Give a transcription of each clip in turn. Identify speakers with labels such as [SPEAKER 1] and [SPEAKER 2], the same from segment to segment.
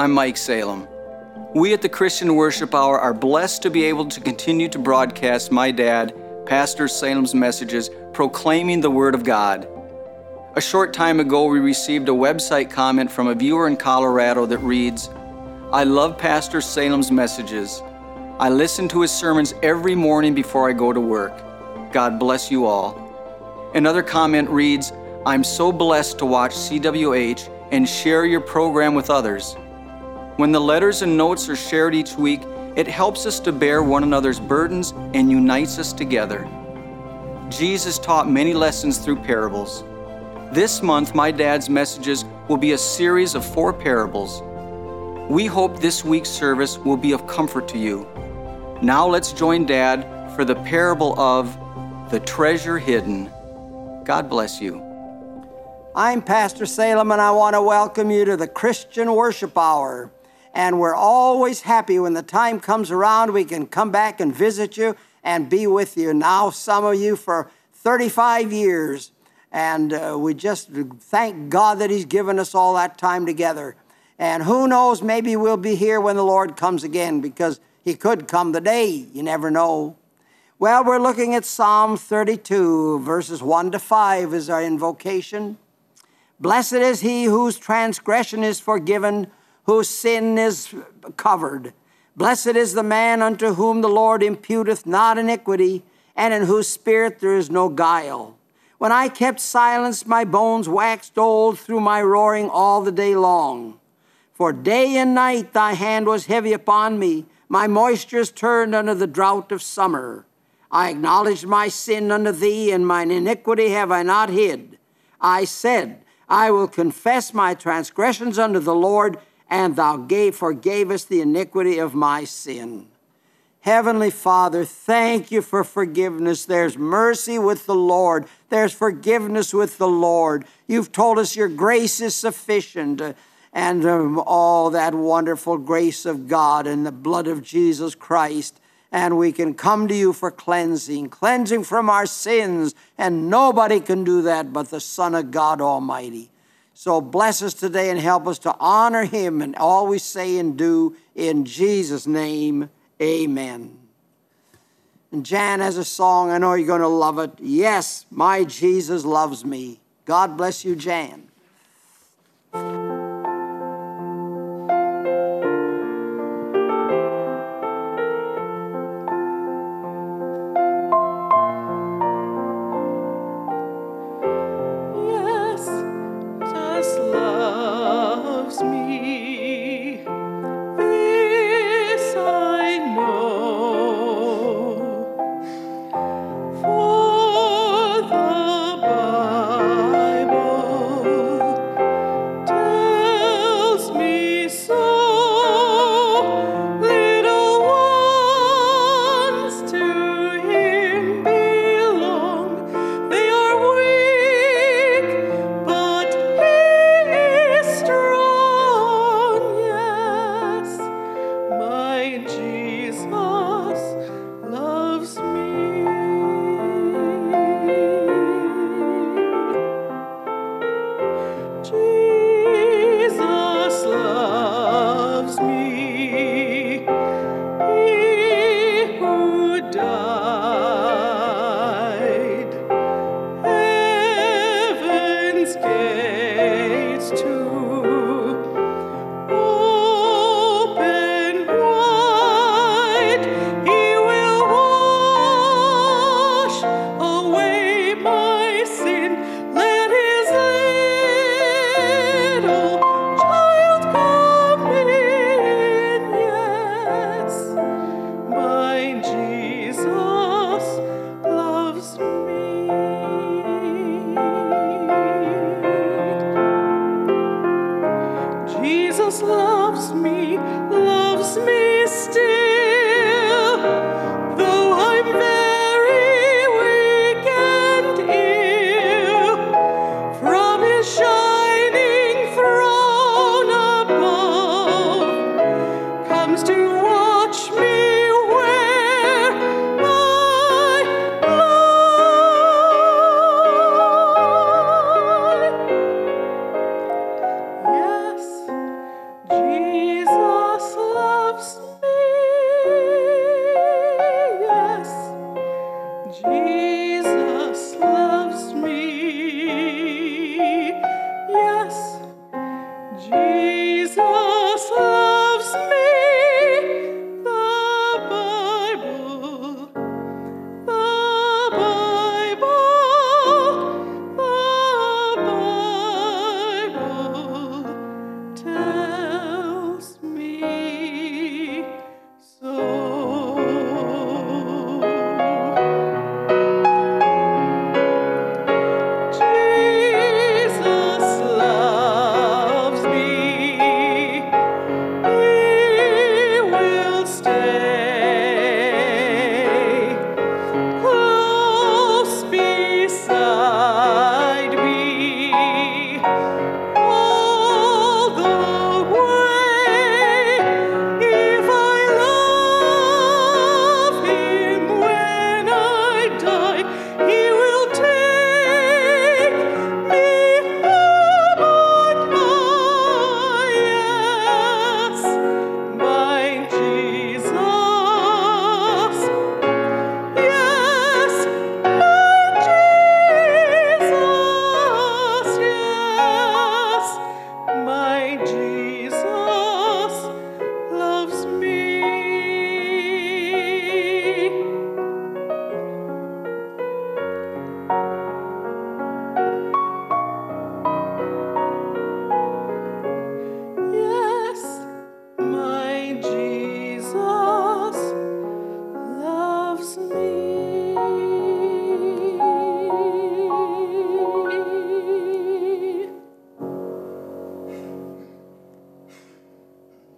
[SPEAKER 1] I'm Mike Salem. We at the Christian Worship Hour are blessed to be able to continue to broadcast my dad, Pastor Salem's messages proclaiming the Word of God. A short time ago, we received a website comment from a viewer in Colorado that reads, "I love Pastor Salem's messages. I listen to his sermons every morning before I go to work. God bless you all." Another comment reads, "I'm so blessed to watch CWH and share your program with others. When the letters and notes are shared each week, it helps us to bear one another's burdens and unites us together." Jesus taught many lessons through parables. This month, my dad's messages will be a series of 4 parables. We hope this week's service will be of comfort to you. Now let's join Dad for the parable of the treasure hidden. God bless you.
[SPEAKER 2] I'm Pastor Salem, and I want to welcome you to the Christian Worship Hour. And we're always happy when the time comes around, we can come back and visit you and be with you. Now, some of you for 35 years. And we just thank God that He's given us all that time together. And who knows, maybe we'll be here when the Lord comes again, because He could come today. You never know. Well, we're looking at Psalm 32, verses 1 to 5 is our invocation. Blessed is he whose transgression is forgiven, whose sin is covered. Blessed is the man unto whom the Lord imputeth not iniquity, and in whose spirit there is no guile. When I kept silence, my bones waxed old through my roaring all the day long. For day and night thy hand was heavy upon me. My moistures turned unto the drought of summer. I acknowledged my sin unto thee, and mine iniquity have I not hid. I said, I will confess my transgressions unto the Lord, and thou forgavest the iniquity of my sin. Heavenly Father, thank you for forgiveness. There's mercy with the Lord. There's forgiveness with the Lord. You've told us your grace is sufficient, and all that wonderful grace of God and the blood of Jesus Christ. And we can come to you for cleansing from our sins. And nobody can do that but the Son of God Almighty. So bless us today and help us to honor Him in all we say and do. In Jesus' name, amen. And Jan has a song. I know you're going to love it. Yes, my Jesus loves me. God bless you, Jan.
[SPEAKER 3] For the Bible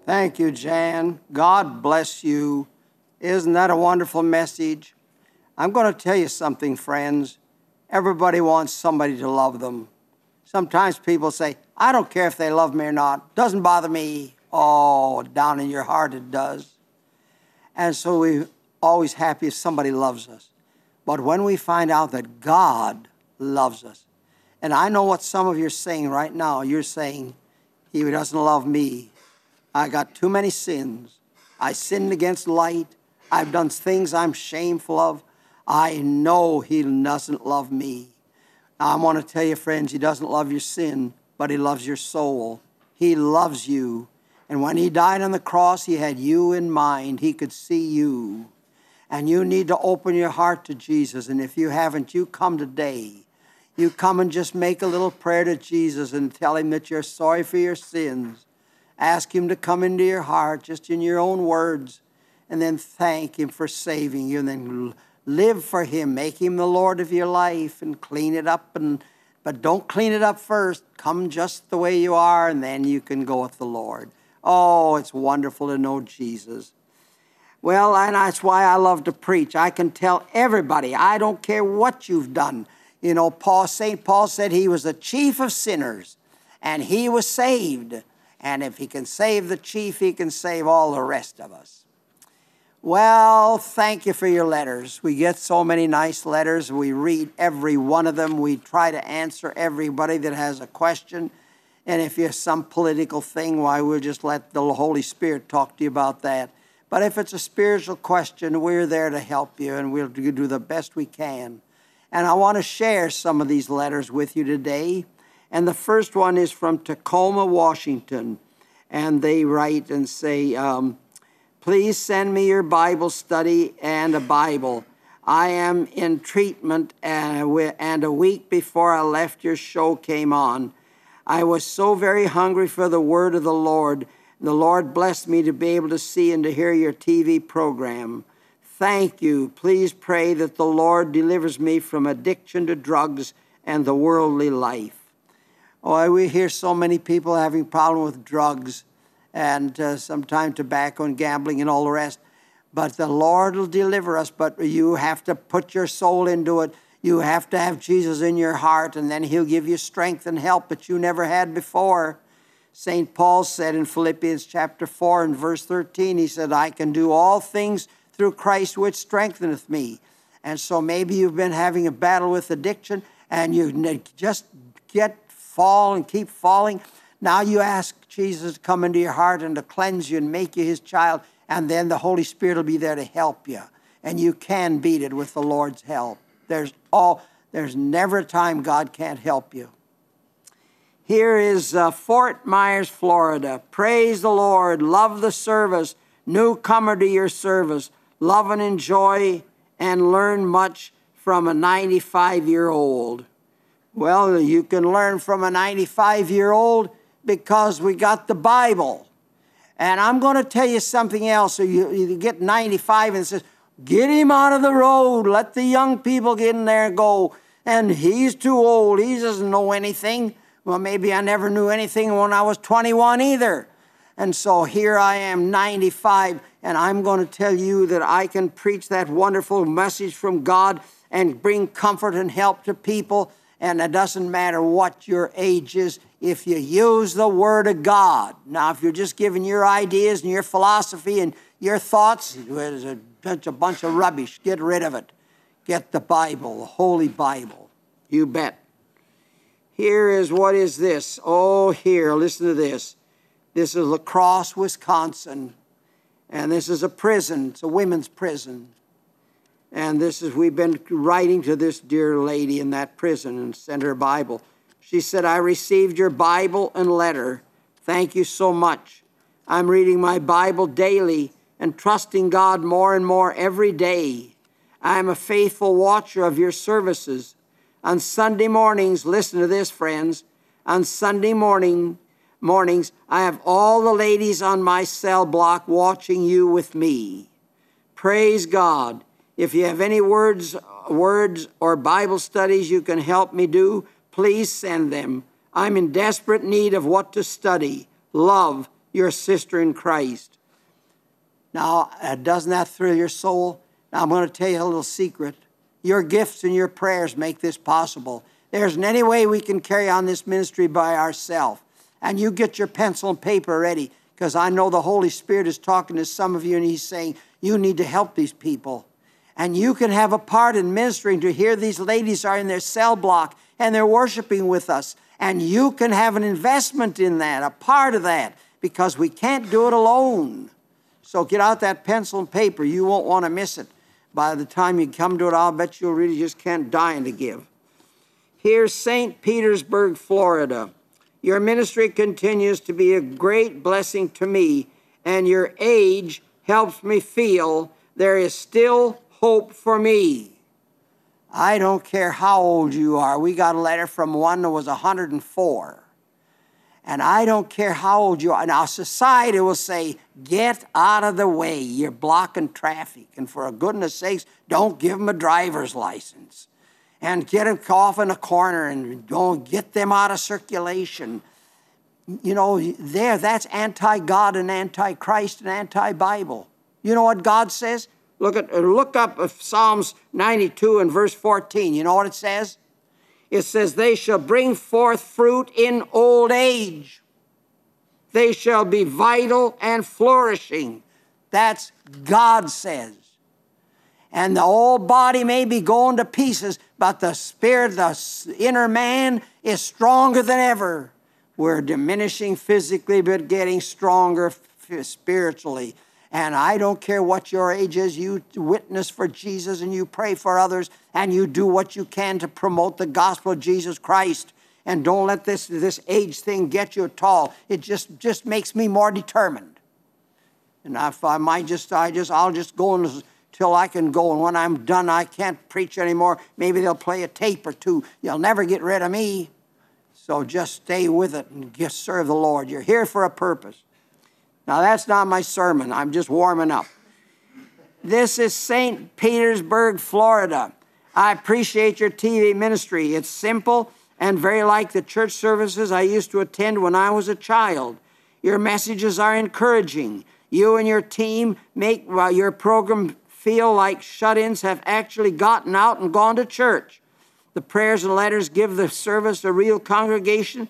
[SPEAKER 2] Thank you, Jan. God bless you. Isn't that a wonderful message? I'm going to tell you something, friends. Everybody wants somebody to love them. Sometimes people say, I don't care if they love me or not. Doesn't bother me. Oh, down in your heart it does. And so we're always happy if somebody loves us. But when we find out that God loves us, and I know what some of you are saying right now. You're saying, He doesn't love me. I got too many sins. I sinned against light. I've done things I'm shameful of. I know He doesn't love me. I want to tell you, friends, He doesn't love your sin, but He loves your soul. He loves you. And when He died on the cross, He had you in mind. He could see you. And you need to open your heart to Jesus. And if you haven't, you come today. You come and just make a little prayer to Jesus and tell Him that you're sorry for your sins. Ask Him to come into your heart, just in your own words, and then thank Him for saving you. And then live for Him. Make Him the Lord of your life and clean it up. But don't clean it up first. Come just the way you are, and then you can go with the Lord. Oh, it's wonderful to know Jesus. Well, and that's why I love to preach. I can tell everybody, I don't care what you've done. You know, St. Paul said he was the chief of sinners, and he was saved. And if he can save the chief, he can save all the rest of us. Well, thank you for your letters. We get so many nice letters. We read every one of them. We try to answer everybody that has a question. And if you have some political thing, why, we'll just let the Holy Spirit talk to you about that. But if it's a spiritual question, we're there to help you, and we'll do the best we can. And I want to share some of these letters with you today. And the first one is from Tacoma, Washington. And they write and say, please send me your Bible study and a Bible. I am in treatment, and a week before I left, your show came on. I was so very hungry for the word of the Lord. The Lord blessed me to be able to see and to hear your TV program. Thank you. Please pray that the Lord delivers me from addiction to drugs and the worldly life. Oh, we hear so many people having problems with drugs and sometimes tobacco and gambling and all the rest. But the Lord will deliver us, but you have to put your soul into it. You have to have Jesus in your heart, and then He'll give you strength and help that you never had before. St. Paul said in Philippians chapter 4 and verse 13, he said, I can do all things through Christ which strengtheneth me. And so maybe you've been having a battle with addiction, and you just fall and keep falling. Now you ask Jesus to come into your heart and to cleanse you and make you His child, and then the Holy Spirit will be there to help you. And you can beat it with the Lord's help. There's never a time God can't help you. Here is Fort Myers, Florida. Praise the Lord. Love the service. Newcomer to your service. Love and enjoy and learn much from a 95-year-old. Well, you can learn from a 95-year-old because we got the Bible. And I'm going to tell you something else. So you get 95 and it says, get him out of the road. Let the young people get in there and go. And he's too old. He doesn't know anything. Well, maybe I never knew anything when I was 21 either. And so here I am, 95, and I'm going to tell you that I can preach that wonderful message from God and bring comfort and help to people. And it doesn't matter what your age is if you use the Word of God. Now, if you're just giving your ideas and your philosophy and your thoughts, it's a bunch of rubbish. Get rid of it. Get the Bible, the Holy Bible. You bet. Here is, what is this? Oh, here, listen to this. This is La Crosse, Wisconsin. And this is a prison. It's a women's prison. And we've been writing to this dear lady in that prison and sent her a Bible. She said, I received your Bible and letter. Thank you so much. I'm reading my Bible daily and trusting God more and more every day. I am a faithful watcher of your services. On Sunday mornings, listen to this, friends. On Sunday mornings, I have all the ladies on my cell block watching you with me. Praise God. If you have any words or Bible studies you can help me do, please send them. I'm in desperate need of what to study, love, your sister in Christ. Now, doesn't that thrill your soul? Now, I'm going to tell you a little secret. Your gifts and your prayers make this possible. There isn't any way we can carry on this ministry by ourselves. And you get your pencil and paper ready, because I know the Holy Spirit is talking to some of you, and He's saying, you need to help these people. And you can have a part in ministering to hear these ladies are in their cell block, and they're worshiping with us. And you can have an investment in that, a part of that, because we can't do it alone. So get out that pencil and paper. You won't want to miss it. By the time you come to it, I'll bet you really just can't die to give. Here's St. Petersburg, Florida. Your ministry continues to be a great blessing to me, and your age helps me feel there is still hope for me. I don't care how old you are. We got a letter from one that was 104. And I don't care how old you are. Now, society will say, get out of the way. You're blocking traffic. And for goodness sakes, don't give them a driver's license. And get them off in a corner and don't get them out of circulation. You know, that's anti-God and anti-Christ and anti-Bible. You know what God says? Look up Psalms 92 and verse 14. You know what it says? It says, they shall bring forth fruit in old age. They shall be vital and flourishing. That's God says. And the old body may be going to pieces, but the spirit, the inner man, is stronger than ever. We're diminishing physically, but getting stronger spiritually. And I don't care what your age is, you witness for Jesus and you pray for others and you do what you can to promote the gospel of Jesus Christ. And don't let this age thing get you at all. It just makes me more determined. And if I might I'll just go until I can go. And when I'm done, I can't preach anymore. Maybe they'll play a tape or two. You'll never get rid of me. So just stay with it and just serve the Lord. You're here for a purpose. Now, that's not my sermon. I'm just warming up. This is St. Petersburg, Florida. I appreciate your TV ministry. It's simple and very like the church services I used to attend when I was a child. Your messages are encouraging. You and your team make your program feel like shut-ins have actually gotten out and gone to church. The prayers and letters give the service a real congregation,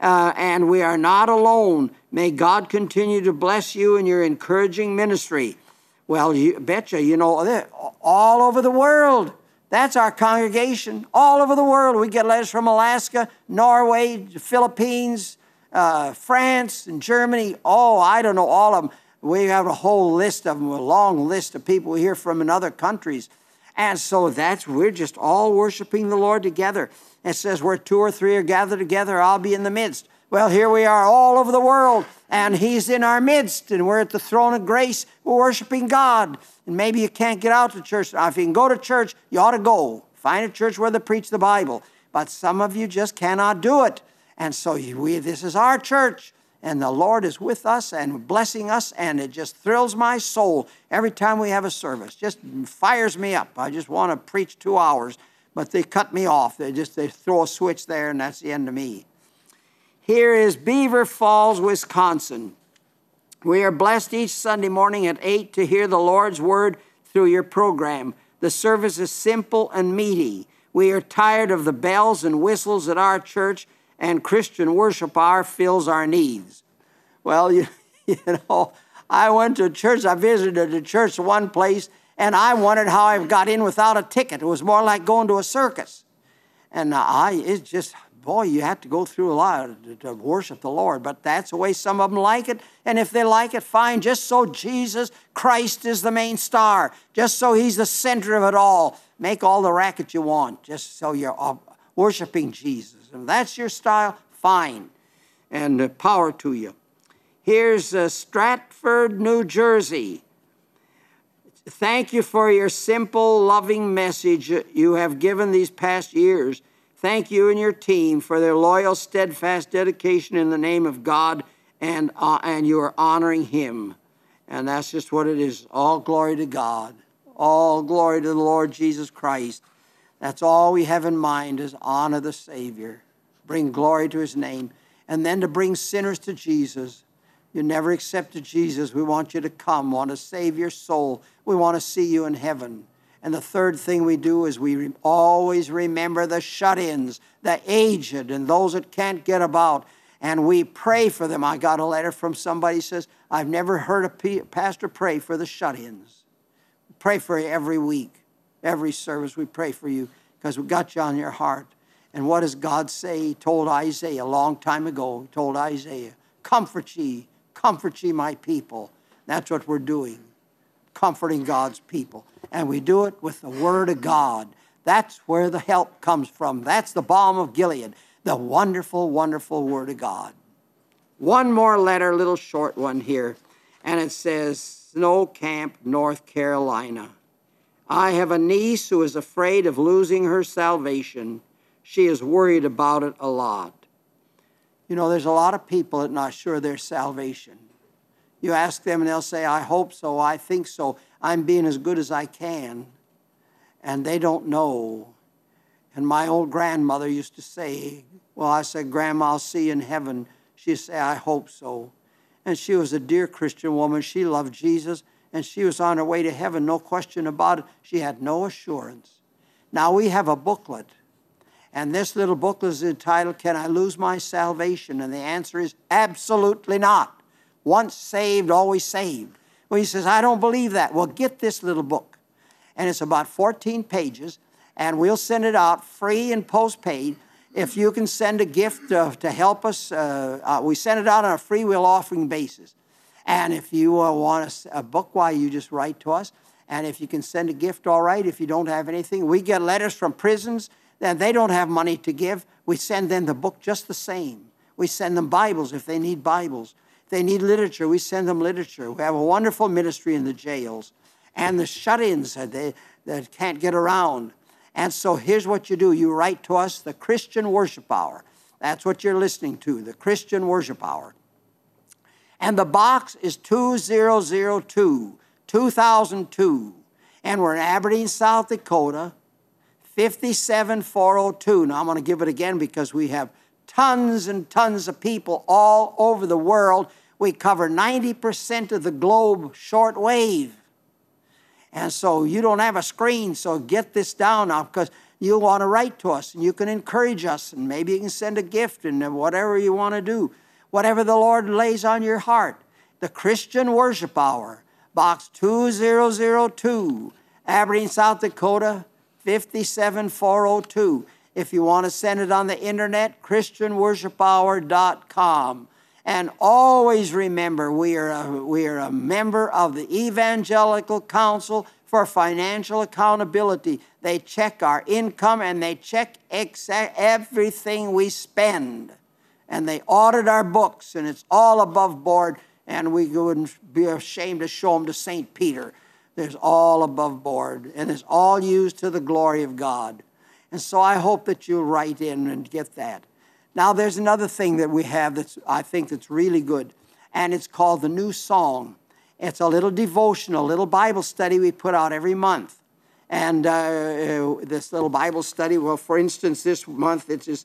[SPEAKER 2] and we are not alone. May God continue to bless you in your encouraging ministry. Well, you betcha, you know, all over the world. That's our congregation. All over the world. We get letters from Alaska, Norway, the Philippines, France, and Germany. Oh, I don't know, all of them. We have a whole list of them, a long list of people we hear from in other countries. And so we're just all worshiping the Lord together. It says where 2 or 3 are gathered together, I'll be in the midst. Well, here we are all over the world, and He's in our midst, and we're at the throne of grace. We're worshiping God. And maybe you can't get out to church. Now, if you can go to church, you ought to go. Find a church where they preach the Bible. But some of you just cannot do it. And so this is our church, and the Lord is with us and blessing us, and it just thrills my soul every time we have a service. Just fires me up. I just want to preach 2 hours, but they cut me off. They throw a switch there, and that's the end of me. Here is Beaver Falls, Wisconsin. We are blessed each Sunday morning at 8 to hear the Lord's word through your program. The service is simple and meaty. We are tired of the bells and whistles at our church, and Christian worship hour fills our needs. Well, you know, I went to church. I visited a church one place, and I wondered how I got in without a ticket. It was more like going to a circus. And it's just, boy, you have to go through a lot to worship the Lord. But that's the way some of them like it. And if they like it, fine. Just so Jesus Christ is the main star. Just so He's the center of it all. Make all the racket you want. Just so you're worshiping Jesus. If that's your style, fine. And power to you. Here's Stratford, New Jersey. Thank you for your simple, loving message you have given these past years. Thank you and your team for their loyal, steadfast dedication in the name of God, and you are honoring Him. And that's just what it is. All glory to God. All glory to the Lord Jesus Christ. That's all we have in mind is honor the Savior. Bring glory to His name. And then to bring sinners to Jesus. You never accepted Jesus. We want you to come. We want to save your soul. We want to see you in heaven. And the third thing we do is we always remember the shut-ins, the aged, and those that can't get about. And we pray for them. I got a letter from somebody who says, I've never heard a pastor pray for the shut-ins. Pray for you every week, every service. We pray for you because we got you on your heart. And what does God say? He told Isaiah a long time ago. He told Isaiah, comfort ye, my people. That's what we're doing, comforting God's people. And we do it with the Word of God. That's where the help comes from. That's the balm of Gilead, the wonderful, wonderful Word of God. One more letter, a little short one here, and it says, Snow Camp, North Carolina. I have a niece who is afraid of losing her salvation. She is worried about it a lot. You know, there's a lot of people that are not sure of their salvation. You ask them and they'll say, I hope so, I think so, I'm being as good as I can. And they don't know. And my old grandmother used to say, well, I said, Grandma, I'll see you in heaven. She'd say, I hope so. And she was a dear Christian woman. She loved Jesus, and she was on her way to heaven, no question about it. She had no assurance. Now we have a booklet, and this little booklet is entitled, Can I Lose My Salvation? And the answer is absolutely not. Once saved, always saved. Well, he says, I don't believe that. Well, get this little book. And it's about 14 pages, and we'll send it out free and postpaid. If you can send a gift to help us, we send it out on a free will offering basis. And if you want a book, why, you just write to us. And if you can send a gift, all right. If you don't have anything, we get letters from prisons, and they don't have money to give. We send them the book just the same. We send them Bibles if they need Bibles. If they need literature, we send them literature. We have a wonderful ministry in the jails. And the shut-ins that can't get around. And so here's what you do. You write to us, the Christian Worship Hour. That's what you're listening to, the Christian Worship Hour. And the box is 2002, 2002. And we're in Aberdeen, South Dakota, 57402. Now I'm going to give it again because we have tons and tons of people all over the world. We cover 90% of the globe shortwave. And so you don't have a screen, so get this down now because you'll want to write to us and you can encourage us and maybe you can send a gift and whatever you want to do. Whatever the Lord lays on your heart. The Christian Worship Hour, Box 2002, Aberdeen, South Dakota, 57402. If you want to send it on the internet, ChristianWorshipHour.com. And always remember, we are a member of the Evangelical Council for Financial Accountability. They check our income and they check everything we spend. And they audit our books, and it's all above board. And we wouldn't be ashamed to show them to St. Peter. There's all above board, and it's all used to the glory of God. And so I hope that you'll write in and get that. Now, there's another thing that we have I think that's really good, and it's called the New Song. It's a little devotional, little Bible study we put out every month. And this little Bible study, well, for instance, this month, it's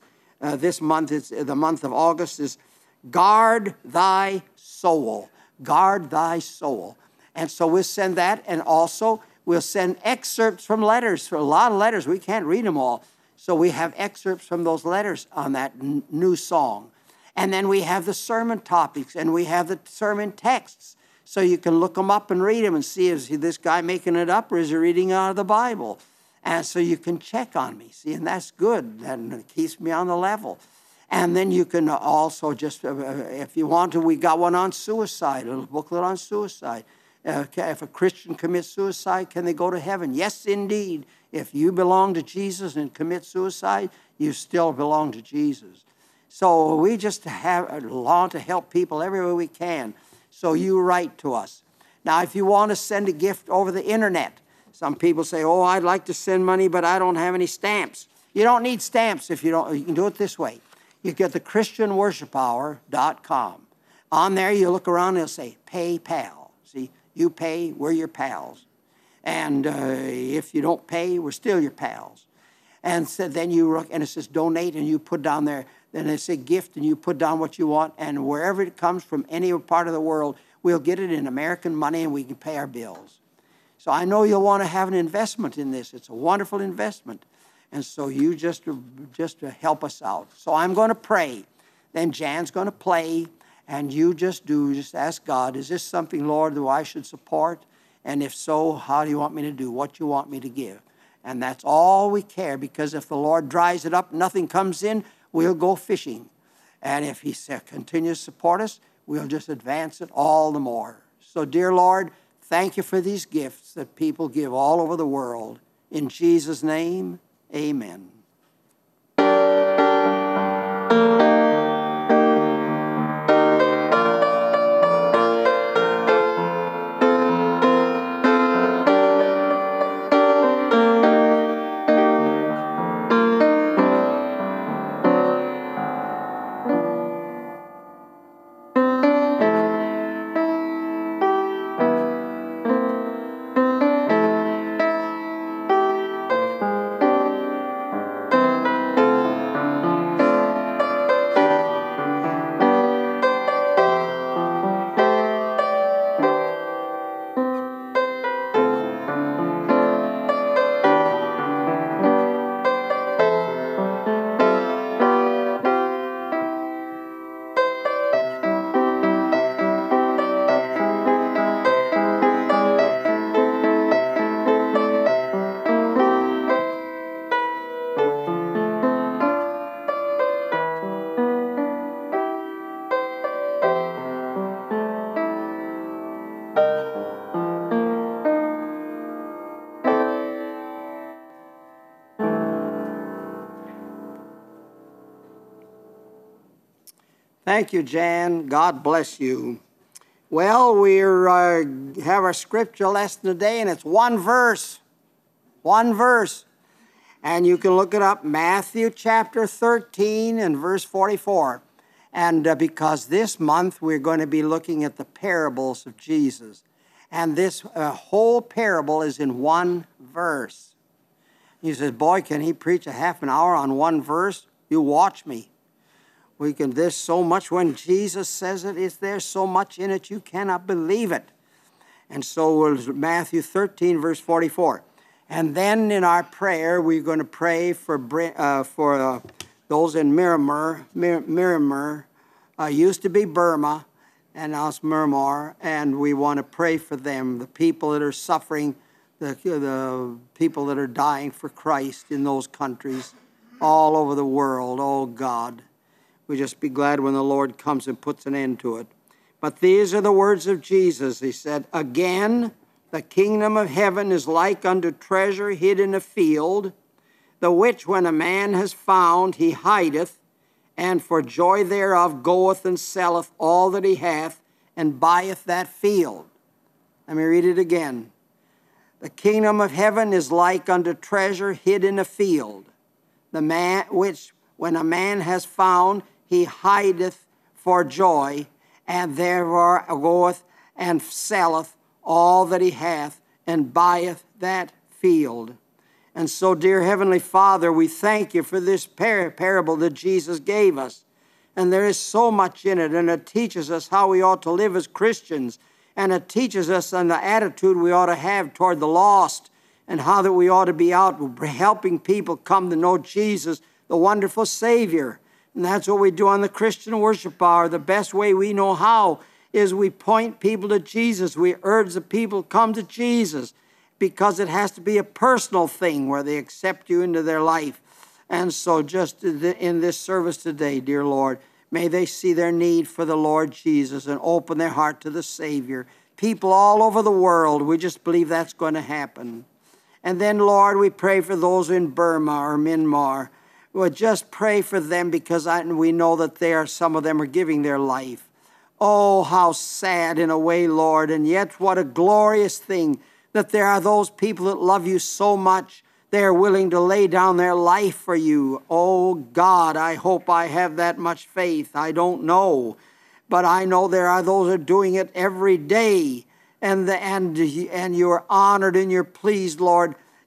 [SPEAKER 2] the month of August, is Guard Thy Soul. Guard Thy Soul. And so we'll send that, and also we'll send excerpts from letters. For a lot of letters, we can't read them all. So we have excerpts from those letters on that new song. And then we have the sermon topics, and we have the sermon texts. So you can look them up and read them and see, is this guy making it up or is he reading out of the Bible? And so you can check on me, see, and that's good. And it keeps me on the level. And then you can also just, if you want to, we got one on suicide, a little booklet on suicide. If a Christian commits suicide, can they go to heaven? Yes, indeed. If you belong to Jesus and commit suicide, you still belong to Jesus. So we just long to help people everywhere we can. So you write to us. Now, if you want to send a gift over the internet, some people say, oh, I'd like to send money, but I don't have any stamps. You don't need stamps if you don't. You can do it this way. You get the ChristianWorshipHour.com. On there, you look around and it'll say, PayPal. See, you pay, we're your pals. And if you don't pay, we're still your pals. And so then you look, and it says donate, and you put down there then it's a gift, and you put down what you want, and wherever it comes from, any part of the world, we'll get it in American money, and we can pay our bills. So I know you'll want to have an investment in this. It's a wonderful investment. And so you just to help us out. So I'm going to pray. Then Jan's going to play, and you just ask God, is this something, Lord, that I should support? And if so, how do you want me to do? What do you want me to give? And that's all we care, because if the Lord dries it up, nothing comes in, we'll go fishing. And if he continues to support us, we'll just advance it all the more. So, dear Lord, thank you for these gifts that people give all over the world. In Jesus' name, amen. Thank you, Jan. God bless you. Well, we have our scripture lesson today, and it's one verse. One verse. And you can look it up, Matthew chapter 13 and verse 44. And because this month we're going to be looking at the parables of Jesus. And this whole parable is in one verse. He says, boy, can he preach a half an hour on one verse? You watch me. There's so much when Jesus says it, there's so much in it you cannot believe it. And so Matthew 13, verse 44. And then in our prayer, we're going to pray for those in Myanmar, used to be Burma, and now it's Myanmar, and we want to pray for them, the people that are suffering, the people that are dying for Christ in those countries all over the world. Oh, God. We just be glad when the Lord comes and puts an end to it. But these are the words of Jesus. He said, again, the kingdom of heaven is like unto treasure hid in a field, the which when a man has found, he hideth, and for joy thereof goeth and selleth all that he hath, and buyeth that field. Let me read it again. The kingdom of heaven is like unto treasure hid in a field, the man which when a man has found, he hideth for joy, and therefore goeth and selleth all that he hath, and buyeth that field. And so, dear Heavenly Father, we thank you for this parable that Jesus gave us. And there is so much in it, and it teaches us how we ought to live as Christians, and it teaches us on the attitude we ought to have toward the lost, and how that we ought to be out helping people come to know Jesus, the wonderful Savior. And that's what we do on the Christian Worship Hour. The best way we know how is we point people to Jesus. We urge the people to come to Jesus, because it has to be a personal thing where they accept you into their life. And so just in this service today, dear Lord, may they see their need for the Lord Jesus and open their heart to the Savior. People all over the world, we just believe that's going to happen. And then, Lord, we pray for those in Burma or Myanmar. We'll just pray for them, because we know that some of them are giving their life. Oh, how sad in a way, Lord, and yet what a glorious thing that there are those people that love you so much, they are willing to lay down their life for you. Oh, God, I hope I have that much faith. I don't know, but I know there are those that are doing it every day, and you're honored and you're pleased, Lord,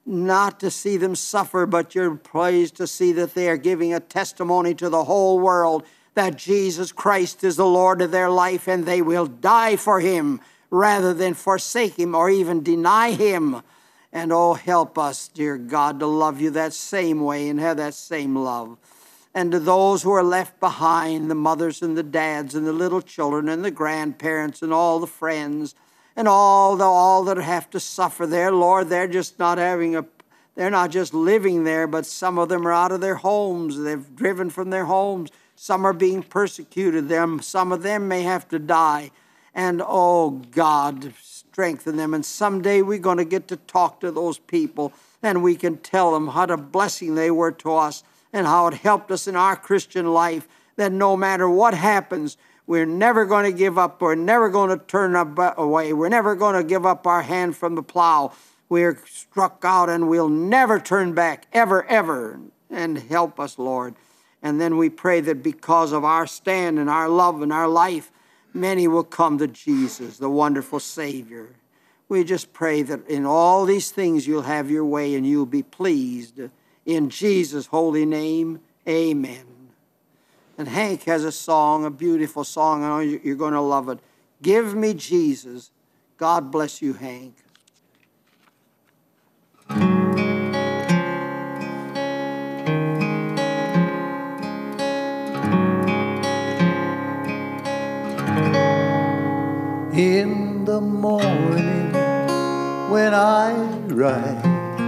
[SPEAKER 2] not to see them suffer, but you're pleased to see that they are giving a testimony to the whole world that Jesus Christ is the Lord of their life, and they will die for him rather than forsake him or even deny him. And oh, help us, dear God, to love you that same way and have that same love. And to those who are left behind, the mothers and the dads and the little children and the grandparents and all the friends and all that have to suffer there, Lord, they're just not they're not just living there, but some of them are out of their homes. They've driven from their homes. Some are being persecuted. Some of them may have to die. And oh, God, strengthen them. And someday we're going to get to talk to those people, and we can tell them what a blessing they were to us and how it helped us in our Christian life, that no matter what happens, we're never going to give up. We're never going to turn away. We're never going to give up our hand from the plow. We're struck out, and we'll never turn back, ever, ever. And help us, Lord. And then we pray that because of our stand and our love and our life, many will come to Jesus, the wonderful Savior. We just pray that in all these things you'll have your way and you'll be pleased. In Jesus' holy name, amen. And Hank has a song, a beautiful song. I know you're going to love it. Give Me Jesus. God bless you, Hank.
[SPEAKER 3] In the morning when I rise,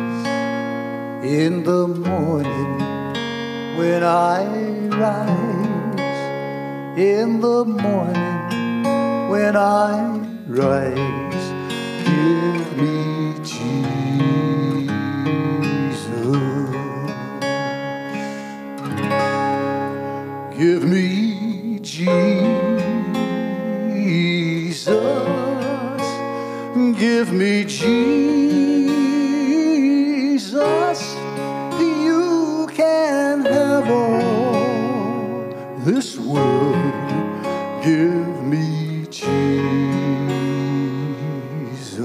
[SPEAKER 3] in the morning when I rise, in the morning when I rise, give me Jesus. Give me Jesus. Give me Jesus. You can have all this world. Give me Jesus.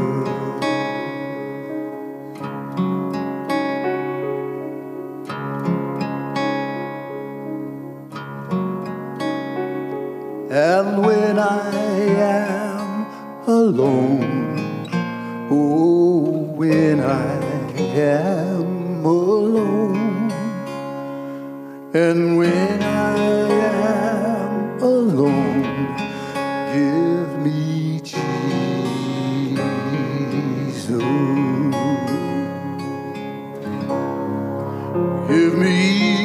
[SPEAKER 3] And when I am alone, oh, when I am alone, and when I am alone, give me Jesus. Give me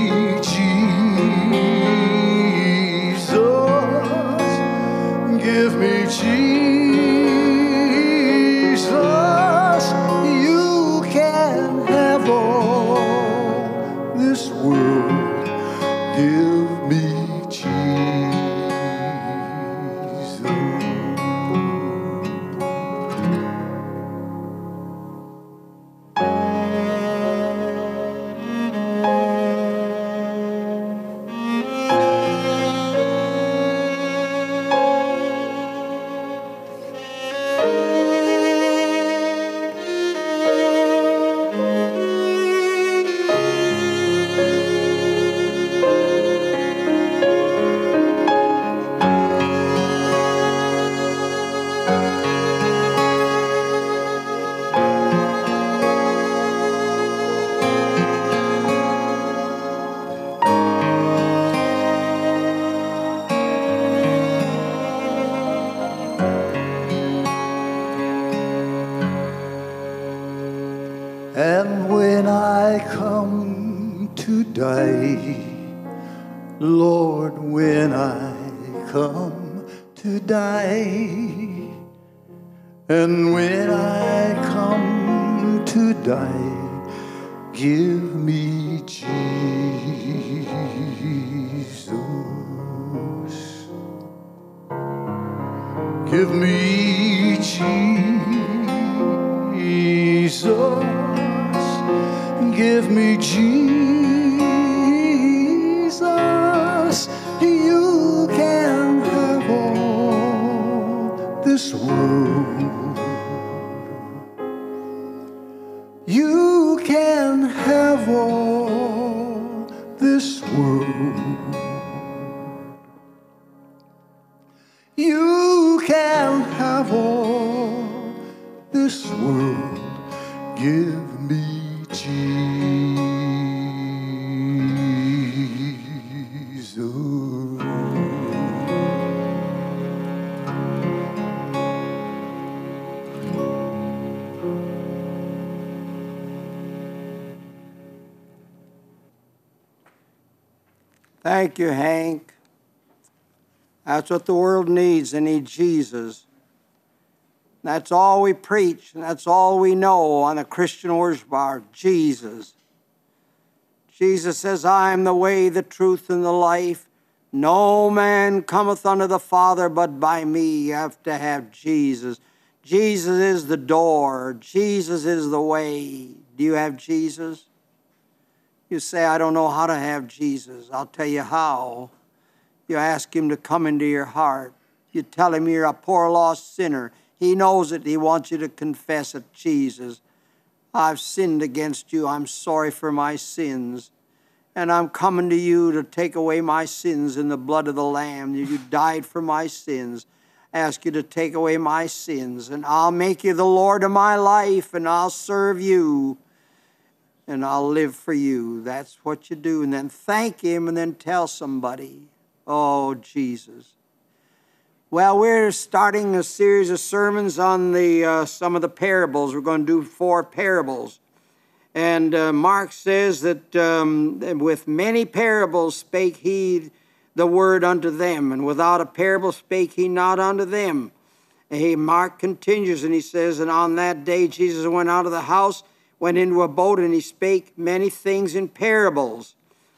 [SPEAKER 3] Jesus. Give me Jesus. You can have all this world. Give me Jesus. And when I come to die, Lord, when I come to die, and when I come to die, give me Jesus. Give me Jesus. Give me Jesus. You can have all this world. You You can have all this world. Give me Jesus.
[SPEAKER 2] Thank you, Hank. That's what the world needs. They need Jesus. That's all we preach, and that's all we know on the Christian worship hour, Jesus. Jesus says, I am the way, the truth, and the life. No man cometh unto the Father but by me. You have to have Jesus. Jesus is the door. Jesus is the way. Do you have Jesus? You say, I don't know how to have Jesus. I'll tell you how. You ask him to come into your heart. You tell him you're a poor lost sinner. He knows it. He wants you to confess it. Jesus, I've sinned against you. I'm sorry for my sins. And I'm coming to you to take away my sins in the blood of the Lamb. You died for my sins. I ask you to take away my sins. And I'll make you the Lord of my life. And I'll serve you. And I'll live for you. That's what you do. And then thank him and then tell somebody. Oh, Jesus. Well, we're starting a series of sermons on some of the parables. We're going to do 4 parables. And Mark says that with many parables spake he the word unto them, and without a parable spake he not unto them. And Mark continues and he says, and on that day Jesus went out of the house, went into a boat, and he spake many things in parables.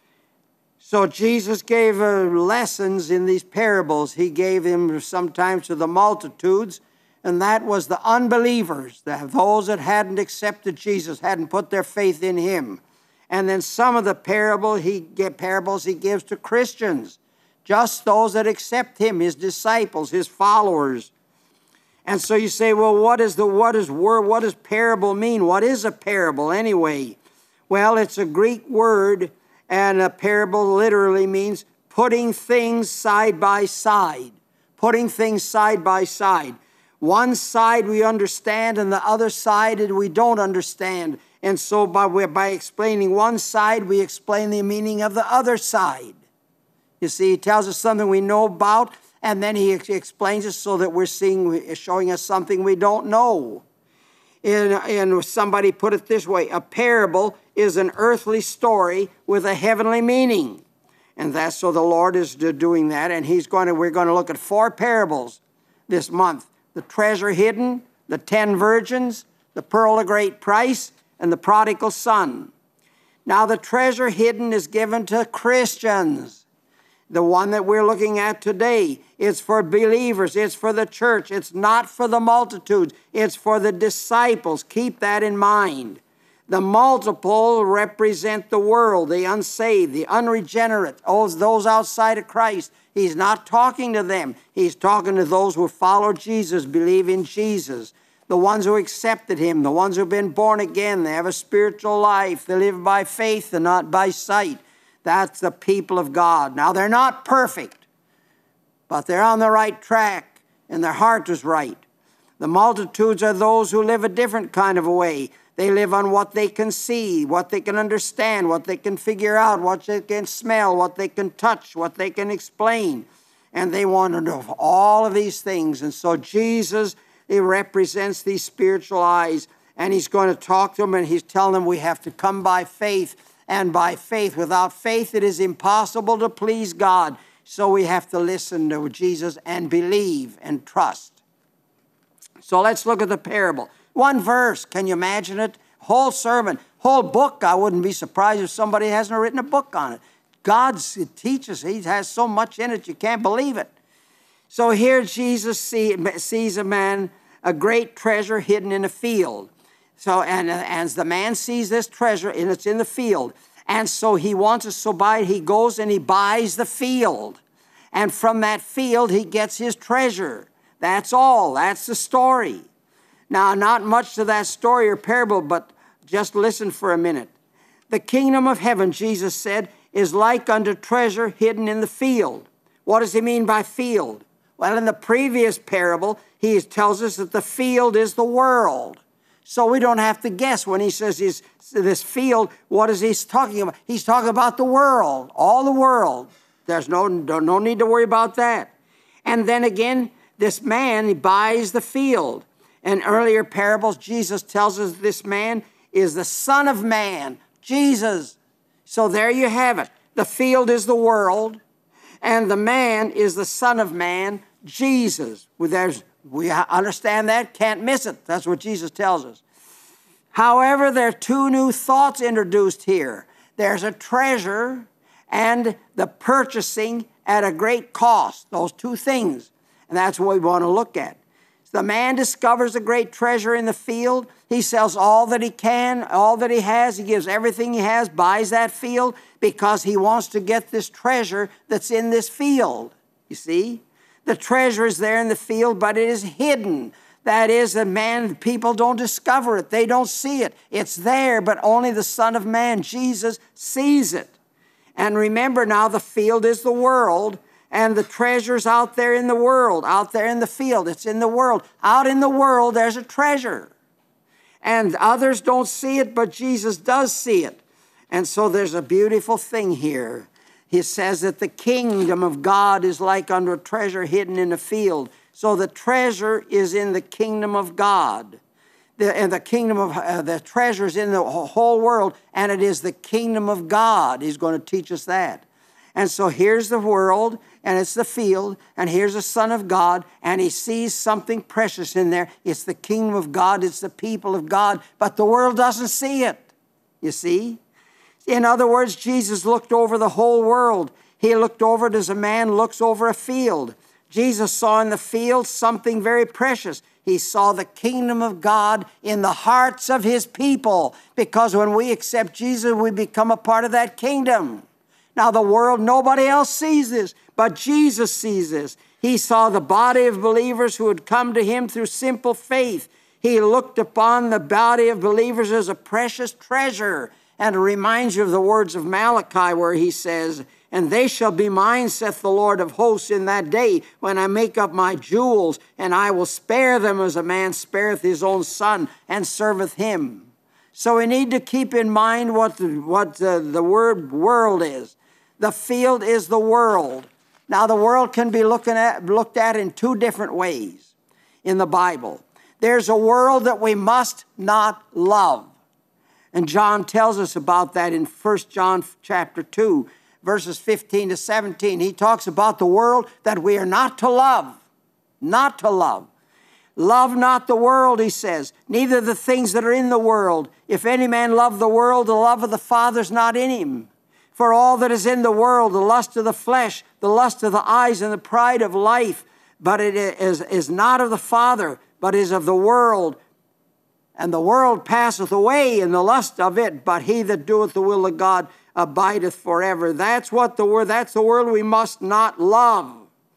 [SPEAKER 2] So Jesus gave lessons in these parables. He gave them sometimes to the multitudes, and that was the unbelievers, those that hadn't accepted Jesus, hadn't put their faith in him. And then some of the parables he gives to Christians, just those that accept him, his disciples, his followers. And so you say, well, what does parable mean? What is a parable anyway? Well, it's a Greek word. And a parable literally means putting things side by side. Putting things side by side. One side we understand and the other side we don't understand. And so by explaining one side, we explain the meaning of the other side. You see, he tells us something we know about, and then he explains it so that we're showing us something we don't know. And somebody put it this way, a parable is an earthly story with a heavenly meaning. And that's so the Lord is doing that, and we're going to look at 4 parables this month. The treasure hidden, the 10 virgins, the pearl of great price, and the prodigal son. Now the treasure hidden is given to Christians. The one that we're looking at today is for believers. It's for the church. It's not for the multitudes. It's for the disciples. Keep that in mind. The multiple represent the world, the unsaved, the unregenerate, those outside of Christ. He's not talking to them. He's talking to those who follow Jesus, believe in Jesus. The ones who accepted him, the ones who have been born again. They have a spiritual life. They live by faith and not by sight. That's the people of God. Now, they're not perfect, but they're on the right track, and their heart is right. The multitudes are those who live a different kind of a way. They live on what they can see, what they can understand, what they can figure out, what they can smell, what they can touch, what they can explain. And they want to know all of these things. And so Jesus, he represents these spiritual eyes, and he's going to talk to them, and he's telling them we have to come by faith. And by faith, without faith, it is impossible to please God. So we have to listen to Jesus and believe and trust. So let's look at the parable. 1 verse, can you imagine it? Whole sermon, whole book. I wouldn't be surprised if somebody hasn't written a book on it. It teaches, he has so much in it, you can't believe it. So here Jesus sees a great treasure hidden in a field. So, and as the man sees this treasure, and it's in the field, and so he wants it so bad, he goes and he buys the field. And from that field, he gets his treasure. That's all. That's the story. Now, not much to that story or parable, but just listen for a minute. The kingdom of heaven, Jesus said, is like unto treasure hidden in the field. What does he mean by field? Well, in the previous parable, he tells us that the field is the world. So we don't have to guess when he says this field, what is he talking about? He's talking about the world, all the world. There's no need to worry about that. And then again, this man, he buys the field. In earlier parables, Jesus tells us this man is the Son of Man, Jesus. So there you have it. The field is the world, and the man is the Son of Man, Jesus. We understand that, can't miss it. That's what Jesus tells us. However, there are two new thoughts introduced here. There's a treasure and the purchasing at a great cost. Those two things. And that's what we want to look at. The man discovers a great treasure in the field. He sells all that he can, all that he has. He gives everything he has, buys that field because he wants to get this treasure that's in this field. You see? The treasure is there in the field, but it is hidden. That is, people don't discover it. They don't see it. It's there, but only the Son of Man, Jesus, sees it. And remember now, the field is the world, and the treasure's out there in the world, out there in the field. It's in the world. Out in the world, there's a treasure. And others don't see it, but Jesus does see it. And so there's a beautiful thing here. He says that the kingdom of God is like unto a treasure hidden in a field. So the treasure is in the kingdom of God. The treasure is in the whole world, and it is the kingdom of God. He's going to teach us that. And so here's the world, and it's the field, and here's the Son of God, and he sees something precious in there. It's the kingdom of God, it's the people of God, but the world doesn't see it, you see? In other words, Jesus looked over the whole world. He looked over it as a man looks over a field. Jesus saw in the field something very precious. He saw the kingdom of God in the hearts of his people, because when we accept Jesus, we become a part of that kingdom. Now the world, nobody else sees this, but Jesus sees this. He saw the body of believers who had come to him through simple faith. He looked upon the body of believers as a precious treasure. And it reminds you of the words of Malachi where he says, "And they shall be mine, saith the Lord of hosts, in that day when I make up my jewels, and I will spare them as a man spareth his own son and serveth him." So we need to keep in mind what the word world is. The field is the world. Now the world can be looked at in two different ways in the Bible. There's a world that we must not love. And John tells us about that in 1 John chapter 2, verses 15 to 17. He talks about the world that we are not to love. Not to love. Love not the world, he says, neither the things that are in the world. If any man love the world, the love of the Father is not in him. For all that is in the world, the lust of the flesh, the lust of the eyes, and the pride of life, but it is not of the Father, but is of the world. And the world passeth away, and the lust of it, but he that doeth the will of God abideth forever. That's the world we must not love.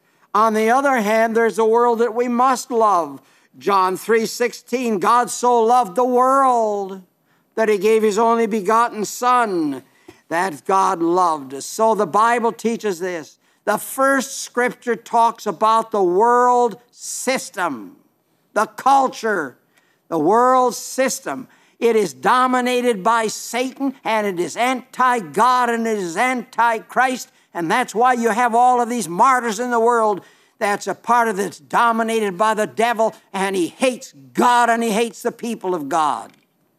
[SPEAKER 2] On the other hand, there's a world that we must love. John 3:16, God so loved the world that he gave his only begotten Son, that God loved us. So the Bible teaches this. The first scripture talks about the world system, the culture, the world system. It is dominated by Satan, and it is anti-God, and it is anti-Christ, and that's why you have all of these martyrs in the world. That's a part of it's dominated by the devil, and he hates God, and he hates the people of God.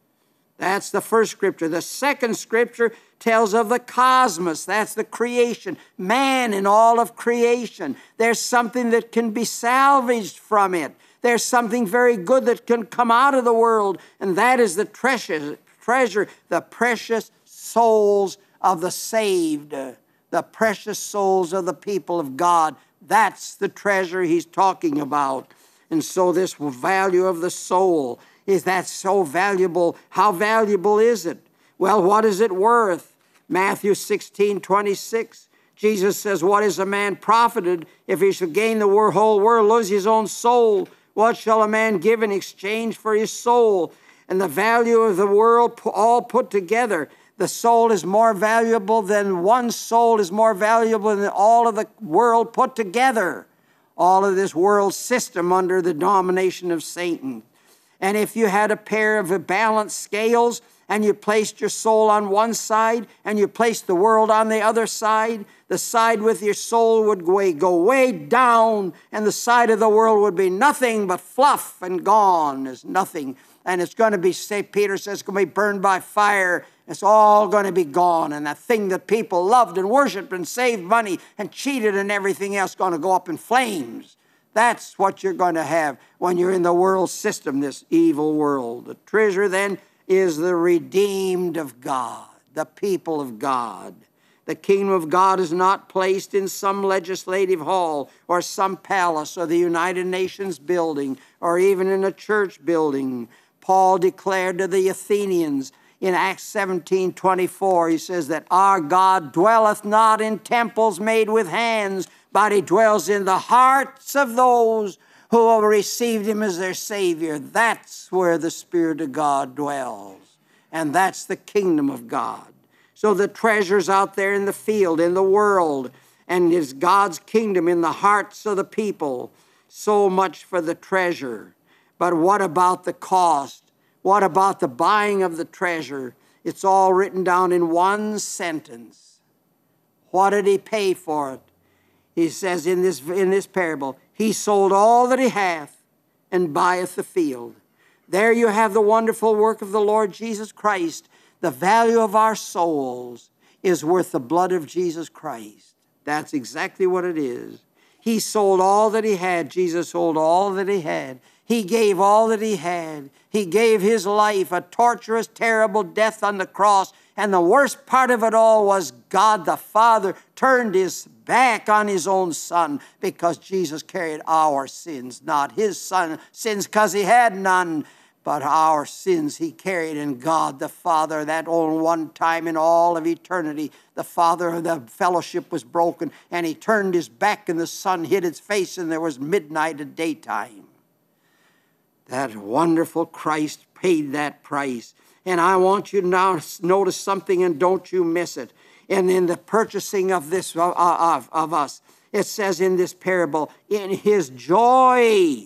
[SPEAKER 2] That's the first scripture. The second scripture tells of the cosmos. That's the creation. Man in all of creation. There's something that can be salvaged from it. There's something very good that can come out of the world, and that is the treasure, the precious souls of the saved, the precious souls of the people of God. That's the treasure he's talking about. And so this value of the soul, is that so valuable? How valuable is it? Well, what is it worth? Matthew 16:26. Jesus says, what is a man profited if he shall gain the whole world, lose his own soul? What shall a man give in exchange for his soul? And the value of the world all put together. The soul is more valuable than one soul is more valuable than all of the world put together. all of this world system under the domination of Satan. And if you had a pair of balanced scales and you placed your soul on one side and you placed the world on the other side, the side with your soul would go way down, and the side of the world would be nothing but fluff and gone as nothing. And it's going to be, Peter says, it's going to be burned by fire. It's all going to be gone. And that thing that people loved and worshiped and saved money and cheated and everything else is going to go up in flames. That's what you're going to have when you're in the world system, this evil world. The treasure then is the redeemed of God, the people of God. The kingdom of God is not placed in some legislative hall or some palace or the United Nations building or even in a church building. Paul declared to the Athenians in Acts 17:24, he says that our God dwelleth not in temples made with hands, but he dwells in the hearts of those who have received him as their Savior. That's where the Spirit of God dwells. And that's the kingdom of God. So the treasure's out there in the field, in the world, and is God's kingdom in the hearts of the people. So much for the treasure. But what about the cost? What about the buying of the treasure? It's all written down in one sentence. What did he pay for it? He says in this parable, he sold all that he hath and buyeth the field. There you have the wonderful work of the Lord Jesus Christ. The value of our souls is worth the blood of Jesus Christ. That's exactly what it is. He sold all that he had. Jesus sold all that he had. He gave all that he had. He gave his life, a torturous, terrible death on the cross. And the worst part of it all was God the Father turned his back on his own Son because Jesus carried our sins, not his Son sins because he had none, but our sins he carried. And God the Father, that only one time in all of eternity, the Father of the fellowship was broken, and he turned his back and the sun hid its face, and there was midnight and daytime. That wonderful Christ paid that price. And I want you to now notice something, and don't you miss it. And in the purchasing of this of us, it says in this parable, in his joy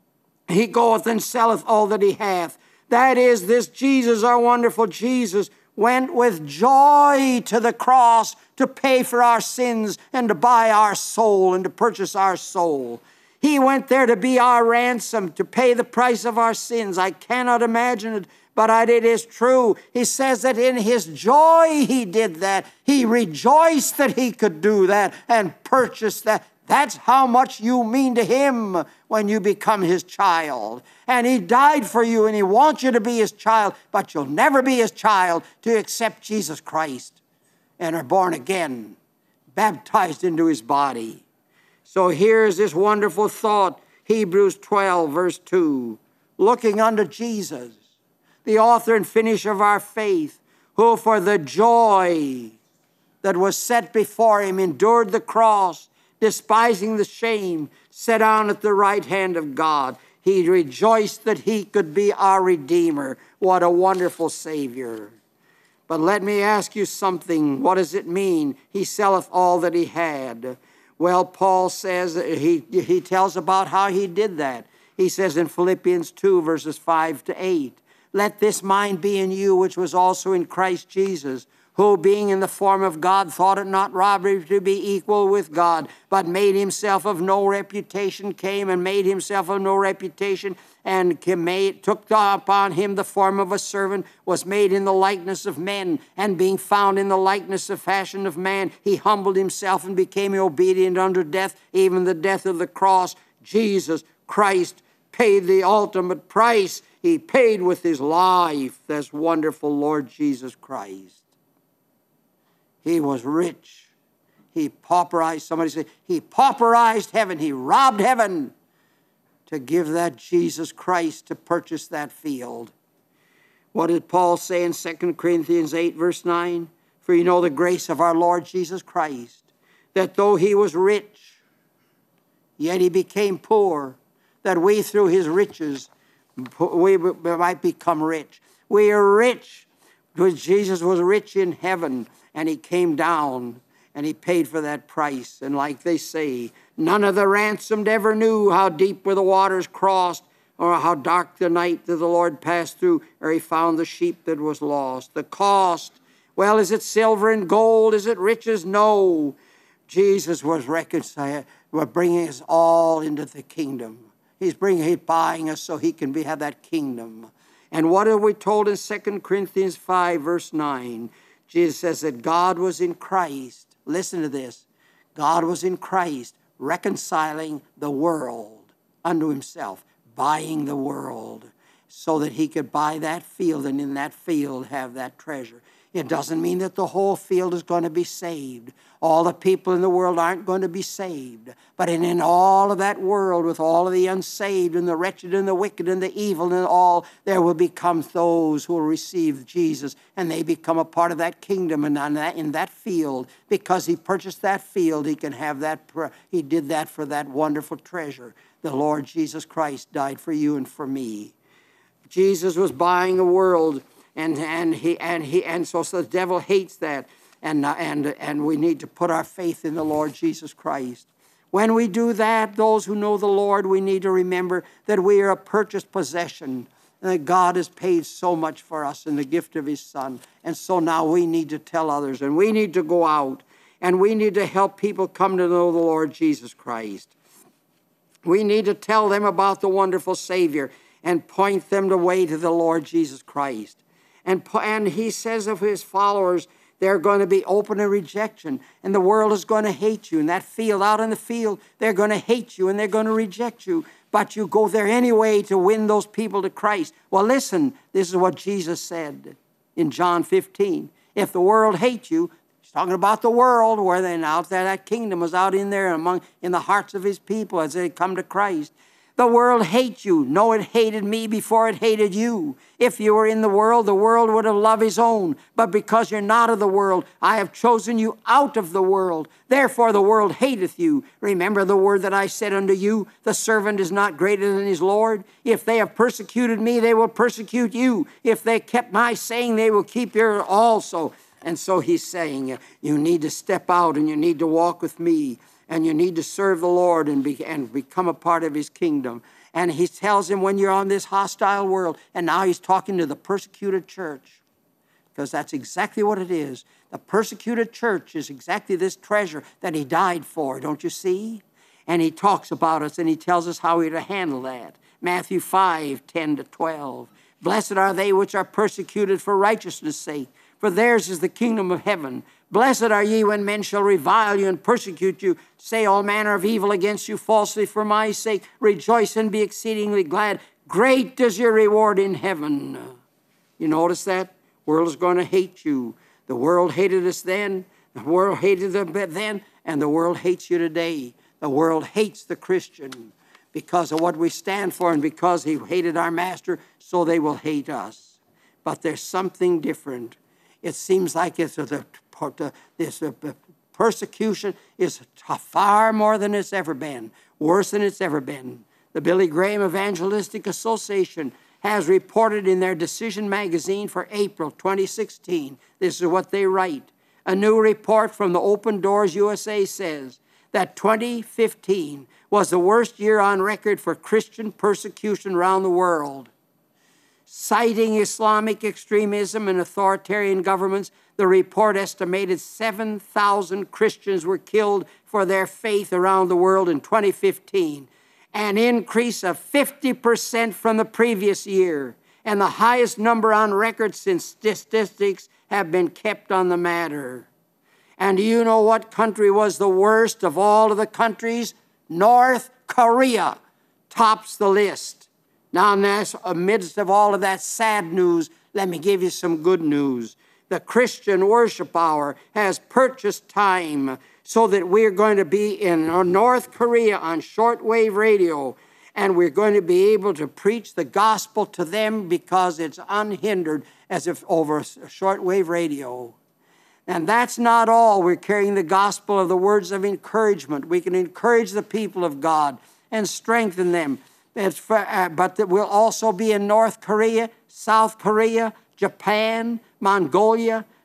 [SPEAKER 2] he goeth and selleth all that he hath. That is, this Jesus, our wonderful Jesus, went with joy to the cross to pay for our sins and to buy our soul and to purchase our soul. He went there to be our ransom, to pay the price of our sins. I cannot imagine it, but it is true. He says that in his joy he did that. He rejoiced that he could do that and purchase that. That's how much you mean to him when you become his child. And he died for you, and he wants you to be his child, but you'll never be his child to accept Jesus Christ and are born again, baptized into his body. So here's this wonderful thought, Hebrews 12, verse 2. Looking unto Jesus, the author and finisher of our faith, who for the joy that was set before him endured the cross, despising the shame, sat down at the right hand of God. He rejoiced that he could be our Redeemer. What a wonderful Savior. But let me ask you something. What does it mean? He selleth all that he had. Well, Paul says, he tells about how he did that. He says in Philippians 2, verses 5 to 8, let this mind be in you, which was also in Christ Jesus, who being in the form of God thought it not robbery to be equal with God, but made himself of no reputation, came and made himself of no reputation, and took upon him the form of a servant, was made in the likeness of men, and being found in the likeness of fashion of man, he humbled himself and became obedient unto death, even the death of the cross. Jesus Christ paid the ultimate price. He paid with his life. This wonderful Lord Jesus Christ. He was rich. He pauperized, somebody say, he pauperized heaven. He robbed heaven to give that Jesus Christ to purchase that field. What did Paul say in 2 Corinthians 8, verse 9? For you know the grace of our Lord Jesus Christ, that though he was rich, yet he became poor, that we through his riches we might become rich. We are rich because Jesus was rich in heaven, and he came down And he paid for that price. And like they say, none of the ransomed ever knew how deep were the waters crossed, or how dark the night that the Lord passed through, or he found the sheep that was lost. The cost, well, is it silver and gold? Is it riches? No. Jesus was reconciled. We're bringing us all into the kingdom. He's buying us so he can have that kingdom. And what are we told in 2 Corinthians 5, verse 9? Jesus says that God was in Christ. Listen to this. God was in Christ, reconciling the world unto himself, buying the world, so that he could buy that field and in that field have that treasure. It doesn't mean that the whole field is going to be saved. All the people in the world aren't going to be saved. But in all of that world, with all of the unsaved and the wretched and the wicked and the evil and all, there will become those who will receive Jesus, and they become a part of that kingdom. And in that field, because he purchased that field, he can have that. He did that for that wonderful treasure. The Lord Jesus Christ died for you and for me. Jesus was buying a world. So the devil hates that, and we need to put our faith in the Lord Jesus Christ. When we do that, those who know the Lord, we need to remember that we are a purchased possession, and that God has paid so much for us in the gift of his Son. And so now we need to tell others, and we need to go out, and we need to help people come to know the Lord Jesus Christ. We need to tell them about the wonderful Savior and point them the way to the Lord Jesus Christ. And he says of his followers, they're going to be open to rejection, and the world is going to hate you. In that field, out in the field, they're going to hate you and they're going to reject you. But you go there anyway to win those people to Christ. Well, listen, this is what Jesus said in John 15. If the world hates you, he's talking about the world, where then out there, that kingdom was out in there in the hearts of his people as they come to Christ. The world hates you. No, it hated me before it hated you. If you were in the world would have loved his own. But because you're not of the world, I have chosen you out of the world. Therefore the world hateth you. Remember the word that I said unto you, the servant is not greater than his Lord. If they have persecuted me, they will persecute you. If they kept my saying, they will keep yours also. And so he's saying, you need to step out and you need to walk with me. And you need to serve the Lord and become a part of his kingdom. And he tells him when you're on this hostile world, and now he's talking to the persecuted church, because that's exactly what it is. The persecuted church is exactly this treasure that he died for, don't you see? And he talks about us, and he tells us how we're to handle that. Matthew 5, 10 to 12. Blessed are they which are persecuted for righteousness' sake, for theirs is the kingdom of heaven. Blessed are ye when men shall revile you and persecute you, say all manner of evil against you falsely for my sake. Rejoice and be exceedingly glad. Great is your reward in heaven. You notice that? The world is going to hate you. The world hated us then. The world hated them then. And the world hates you today. The world hates the Christian because of what we stand for, and because he hated our master, so they will hate us. But there's something different. It seems like this persecution is far more than it's ever been, worse than it's ever been. The Billy Graham Evangelistic Association has reported in their Decision magazine for April 2016. This is what they write. A new report from the Open Doors USA says that 2015 was the worst year on record for Christian persecution around the world. Citing Islamic extremism and authoritarian governments, the report estimated 7,000 Christians were killed for their faith around the world in 2015, an increase of 50% from the previous year, and the highest number on record since statistics have been kept on the matter. And do you know what country was the worst of all of the countries? North Korea tops the list. Now, amidst of all of that sad news, let me give you some good news. The Christian Worship Hour has purchased time so that we're going to be in North Korea on shortwave radio, and we're going to be able to preach the gospel to them because it's unhindered as if over shortwave radio. And that's not all. We're carrying the gospel of the words of encouragement. We can encourage the people of God and strengthen them. But that we'll also be in North Korea, South Korea, Japan, Mongolia,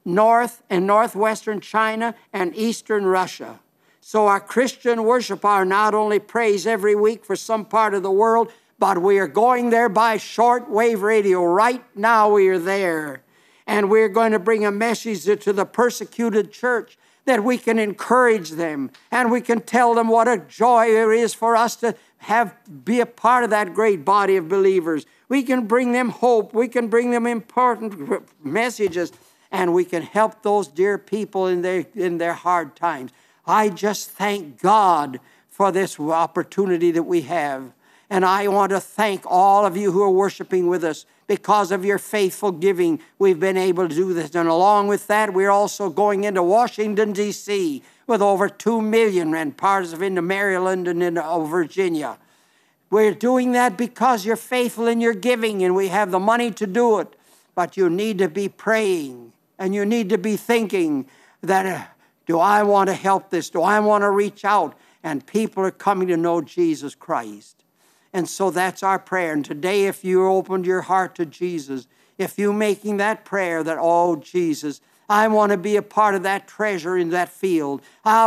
[SPEAKER 2] North and Northwestern China, and Eastern Russia. So our Christian worship hour not only prays every week for some part of the world, but we are going there by shortwave radio. Right now we are there. And we're going to bring a message to the persecuted church that we can encourage them and we can tell them what a joy it is for us to be a part of that great body of believers. We can bring them hope. We can bring them important messages, and we can help those dear people in their hard times. I just thank God for this opportunity that we have. And I want to thank all of you who are worshiping with us. Because of your faithful giving, we've been able to do this. And along with that, we're also going into Washington, D.C. with over 2 million and parts of into Maryland and into Virginia. We're doing that because you're faithful in your giving and we have the money to do it. But you need to be praying and you need to be thinking that, do I want to help this? Do I want to reach out? And people are coming to know Jesus Christ. And so that's our prayer. And today, if you opened your heart to Jesus, if you're making that prayer that, oh, Jesus, I want to be a part of that treasure in that field.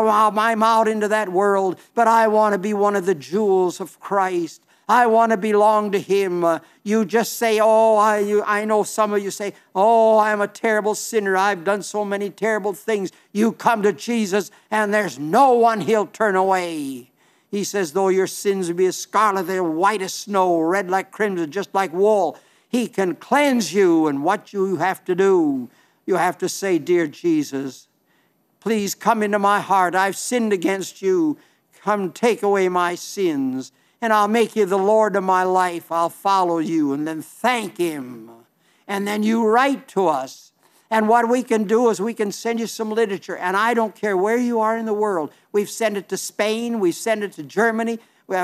[SPEAKER 2] I'm out into that world, but I want to be one of the jewels of Christ. I want to belong to Him. You just say, oh, I know some of you say, oh, I'm a terrible sinner. I've done so many terrible things. You come to Jesus, and there's no one He'll turn away. He says, though your sins be as scarlet, they're white as snow, red like crimson, just like wool. He can cleanse you. And what you have to do, you have to say, dear Jesus, please come into my heart. I've sinned against you. Come take away my sins. And I'll make you the Lord of my life. I'll follow you. And then thank Him. And then you write to us. And what we can do is we can send you some literature. And I don't care where you are in the world. We've sent it to Spain. We've sent it to Germany.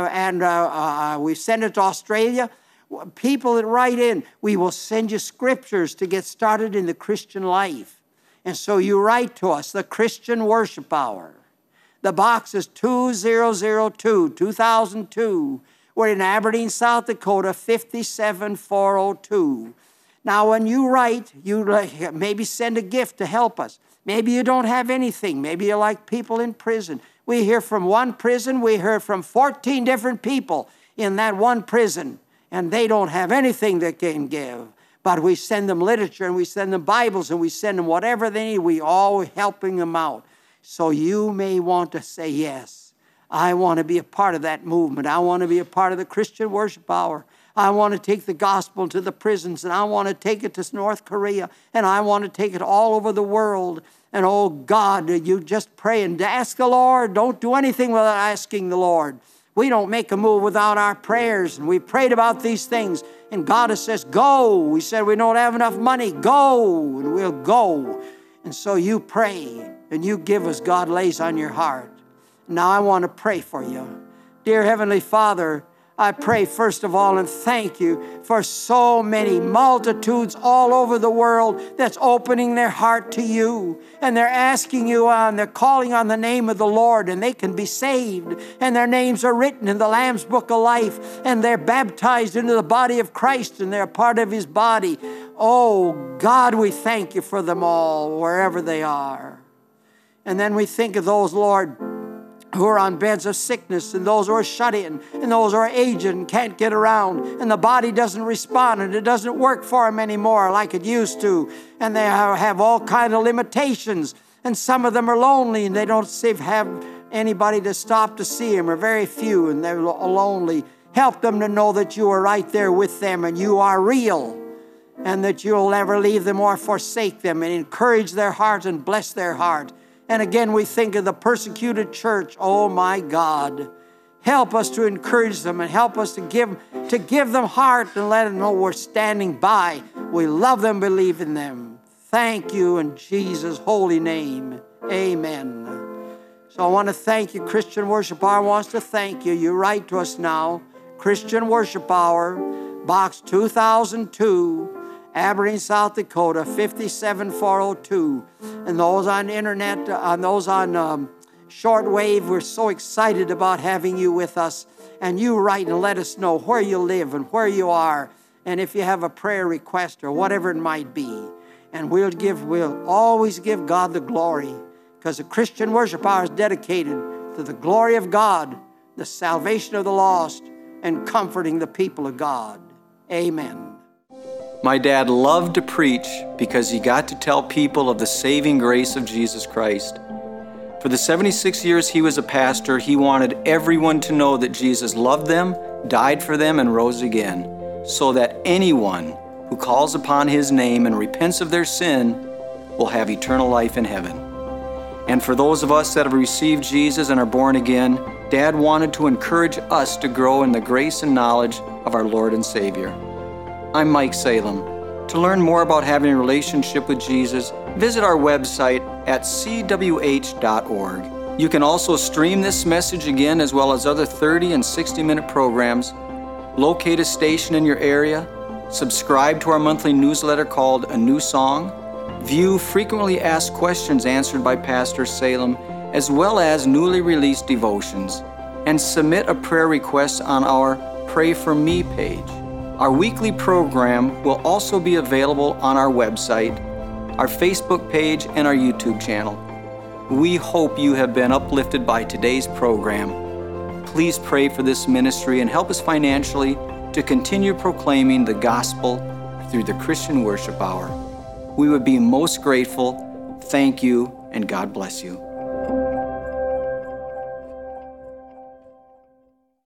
[SPEAKER 2] And we've sent it to Australia. People that write in, we will send you scriptures to get started in the Christian life. And so you write to us, the Christian Worship Hour. The box is 2002, 2002. We're in Aberdeen, South Dakota, 57402. Now, when you write, you maybe send a gift to help us. Maybe you don't have anything. Maybe you're like people in prison. We hear from one prison. We heard from 14 different people in that one prison, and they don't have anything they can give. But we send them literature, and we send them Bibles, and we send them whatever they need. We all helping them out. So you may want to say, yes, I want to be a part of that movement. I want to be a part of the Christian Worship Hour. I want to take the gospel to the prisons, and I want to take it to North Korea, and I want to take it all over the world. And oh God, you just pray and ask the Lord. Don't do anything without asking the Lord. We don't make a move without our prayers, and we prayed about these things, and God has says, go. We said we don't have enough money. Go, and we'll go. And so you pray, and you give as God lays on your heart. Now I want to pray for you. Dear Heavenly Father, I pray first of all and thank you for so many multitudes all over the world that's opening their heart to you. And they're asking you and they're calling on the name of the Lord, and they can be saved. And their names are written in the Lamb's Book of Life, and they're baptized into the body of Christ, and they're a part of His body. Oh God, we thank you for them all, wherever they are. And then we think of those, Lord, who are on beds of sickness, and those who are shut in, and those who are aged and can't get around, and the body doesn't respond, and it doesn't work for them anymore like it used to, and they have all kinds of limitations, and some of them are lonely, and they don't have anybody to stop to see them, or very few, and they're lonely. Help them to know that you are right there with them, and you are real, and that you'll never leave them or forsake them, and encourage their heart and bless their heart. And again, we think of the persecuted church. Oh, my God. Help us to encourage them and help us to give them heart and let them know we're standing by. We love them, believe in them. Thank you in Jesus' holy name. Amen. So I want to thank you. Christian Worship Hour wants to thank you. You write to us now. Christian Worship Hour, Box 2002. Aberdeen, South Dakota, 57402. And those on internet, those on shortwave, we're so excited about having you with us. And you write and let us know where you live and where you are, and if you have a prayer request or whatever it might be. And we'll always give God the glory, because the Christian worship hour is dedicated to the glory of God, the salvation of the lost, and comforting the people of God. Amen.
[SPEAKER 1] My dad loved to preach because he got to tell people of the saving grace of Jesus Christ. For the 76 years he was a pastor, he wanted everyone to know that Jesus loved them, died for them, and rose again, so that anyone who calls upon his name and repents of their sin will have eternal life in heaven. And for those of us that have received Jesus and are born again, Dad wanted to encourage us to grow in the grace and knowledge of our Lord and Savior. I'm Mike Salem. To learn more about having a relationship with Jesus, visit our website at cwh.org. You can also stream this message again, as well as other 30 and 60-minute programs, locate a station in your area, subscribe to our monthly newsletter called A New Song, view frequently asked questions answered by Pastor Salem, as well as newly released devotions, and submit a prayer request on our Pray For Me page. Our weekly program will also be available on our website, our Facebook page, and our YouTube channel. We hope you have been uplifted by today's program. Please pray for this ministry and help us financially to continue proclaiming the gospel through the Christian Worship Hour. We would be most grateful. Thank you, and God bless you.